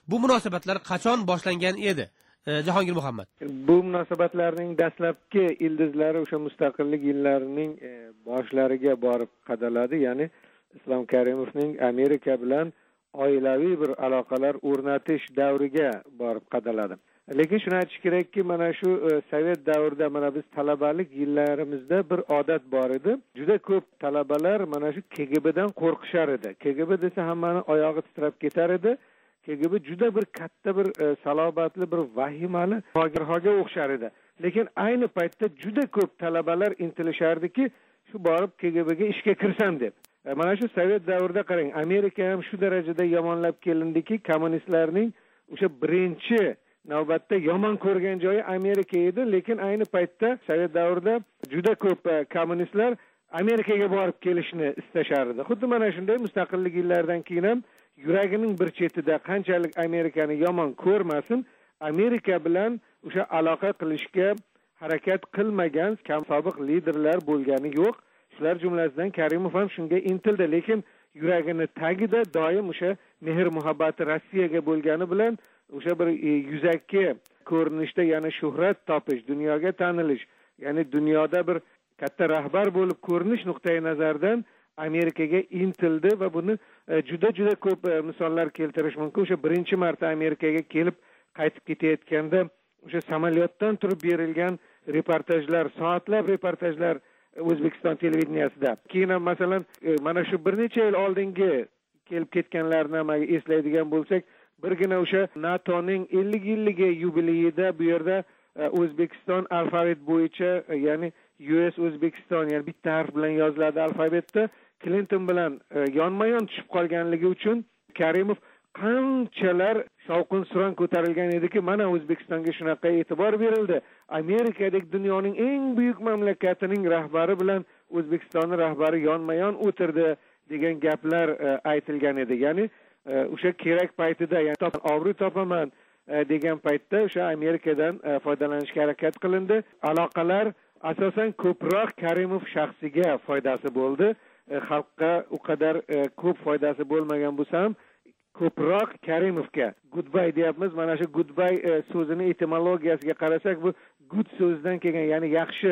Bu munosabatlar qachon boshlangan edi? Jahongir Muhammad. Bu munosabatlarning dastlabki ildizlari o'sha mustaqillik yillarining boshlariga borib qadaladi. Ya'ni Islom Karimovning Amerika bilan oilaviy bir aloqalar o'rnatish davriga borib qadaladi. Lekin shuni aytish kerakki, mana shu sovet davrida mana biz talabalik yillarimizda bir odat bor edi. Juda ko'p talabalar mana shu KGBdan qo'rqishar edi. KGB desa hammani oyog'i titrab ketar edi. KGB juda bir katta bir salobatli bir vahimali hogirhoga o'xshar edi. Lekin ayni paytda juda ko'p talabalar intilishardiki, shu borib KGBga ishga kirsam deb. Mana shu sovet davrida qarang, Amerika ham shu darajada yomonlab kelindiki, kommunistlarning o'sha birinchi navbatda yomon ko'rgan joyi Amerika edi, lekin ayni paytda sovet davrida juda ko'p kommunistlar Amerikaga borib kelishni istashardi. Xuddi mana shunday mustaqillik yillaridan keyin ham yuragining bir chetida qanchalik Amerikani yomon ko'rmasin, Amerika bilan o'sha aloqa qilishga harakat qilmagan sobiq liderlar bo'lgani yo'q. Shular jumlasidan Karimov ham shunga intildi, lekin yuragini tagida doim o'sha mehr muhabbati Rossiyaga bo'lgani bilan o'sha bir yuzaki ko'rinishda, ya'ni shuhrat topish, dunyoga tanilish, ya'ni dunyoda bir katta rahbar bo'lib ko'rinish nuqtai nazaridan Amerikaga intildi va buni juda ko'p misollar keltirish mumkin. O'sha birinchi marta Amerikaga kelib qaytib ketayotganda o'sha samolyotdan turib berilgan reportajlar, soatlab reportajlar O'zbekiston televideniyasida. Keyin ham masalan mana shu bir necha yil oldingi kelib ketganlarni ham eslaydigan bo'lsak, birgina o'sha NATOning 50 yilligi yubileyida bu yerda O'zbekiston alfabet bo'yicha, ya'ni US O'zbekiston, ya'ni bitta harf bilan yoziladi alfabetda, Clinton bilan yonma-yon tushib qolganligi uchun Karimov qanchalar shovqin-suron ko'tarilgan ediki, mana O'zbekistonga shunaqa e'tibor berildi. Amerikadek dunyoning eng buyuk mamlakatining rahbari bilan O'zbekistonning rahbari yonma-yon o'tirdi degan gaplar aytilgan edi. Ya'ni o'sha kerak paytida, ya'ni obro' topaman degan paytda o'sha Amerikadan foydalanishga harakat qilindi. Aloqalar asosan ko'proq Karimov shaxsiga foydasi bo'ldi. Xalqqa u qadar ko'p foydasi bo'lmagan bo'lsa ham ko'proq Karimovga goodbye deyapmiz. Mana shu goodbye so'zini etimologiyasiga qarasak, bu good so'zdan kelgan, ya'ni yaxshi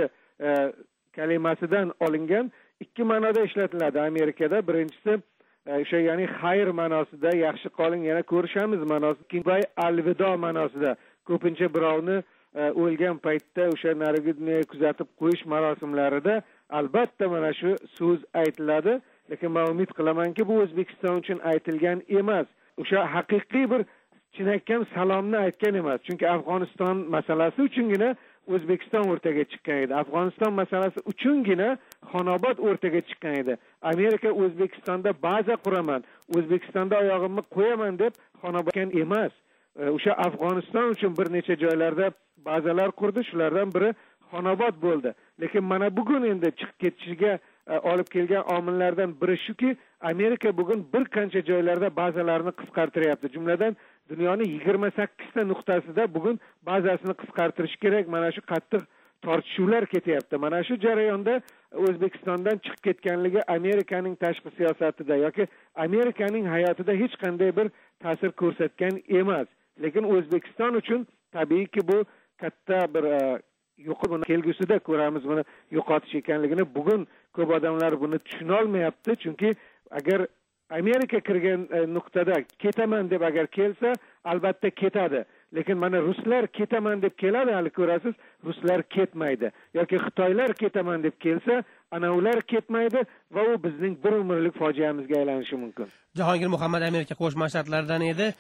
kalimasidan olingan. Ikki ma'noda ishlatiladi Amerikada. Birinchisi o'sha ya'ni xayr ma'nosida, yaxshi qoling, yana ko'rishamiz ma'nosida. Goodbye alvido ma'nosida. Ko'pincha birovni o'lgan paytda o'sha narigi dunyoga kuzatib qo'yish marosimlarida albatta mana shu so'z aytiladi. Lekin men umid qilamanki, bu O'zbekiston uchun aytilgan emas. O'sha haqiqiy bir chinakam salomni aytgan emas. Chunki Afg'oniston masalasi uchungina O'zbekiston o'rtaga chiqqan edi. Afg'oniston masalasi uchungina Xonobod o'rtaga chiqqan edi. Amerika O'zbekistonda baza quraman, O'zbekistonda oyog'imni qo'yaman deb Xonobodga emas. O'sha Afg'oniston uchun bir necha joylarda bazalar qurdi, shulardan biri Xonobod bo'ldi. Lekin mana bugun endi chiqib ketishiga olib kelgan omillardan biri shuki, Amerika bugun bir qancha joylarda bazalarni qisqartiryapti. Jumladan dunyoning 28 ta nuqtasida bugun bazasini qisqartirish kerak. Mana shu qattiq tortishuvlar ketyapti. Mana shu jarayonda O'zbekistondan chiqib ketganligi Amerikaning tashqi siyosatida yoki Amerikaning hayotida hech qanday bir ta'sir ko'rsatgan emas. Lekin O'zbekiston uchun tabiiyki bu katta bir buni kelgusida ko'ramiz, buni yo'qotish ekanligini. Bugun ko'p odamlar buni tushuna olmayapti, chunki agar Amerika kirgan nuqtada ketaman deb agar kelsa, albatta ketadi. Lekin mana ruslar ketaman deb keladi, hali ko'rasiz, ruslar ketmaydi. Yoki Xitoylar ketaman deb kelsa, ana ular ketmaydi va u bizning bir umrlik fojiamizga aylanishi mumkin. Jahongir Muhammad Amerika Qo'shma Shtatlaridan edi.